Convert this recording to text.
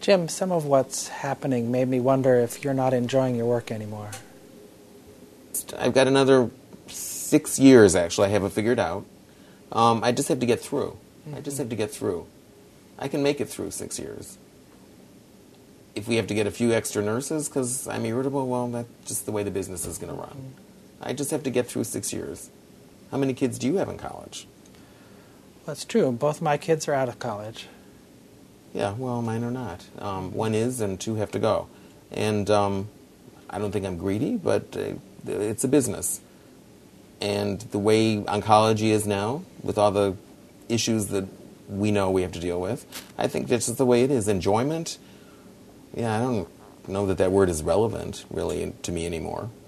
Jim, some of what's happening made me wonder if you're not enjoying your work anymore. I've got another 6 years, actually. I have it figured out. I just have to get through. I just have to get through. I can make it through 6 years. If we have to get a few extra nurses because I'm irritable, well, that's just the way the business is going to run. I just have to get through 6 years. How many kids do you have in college? That's true. Both my kids are out of college. Yeah, well, mine are not. One is, and two have to go. And I don't think I'm greedy, but it's a business. And the way oncology is now, with all the issues that we know we have to deal with, I think that's just the way it is. Enjoyment, yeah, I don't know that word is relevant, really, to me anymore.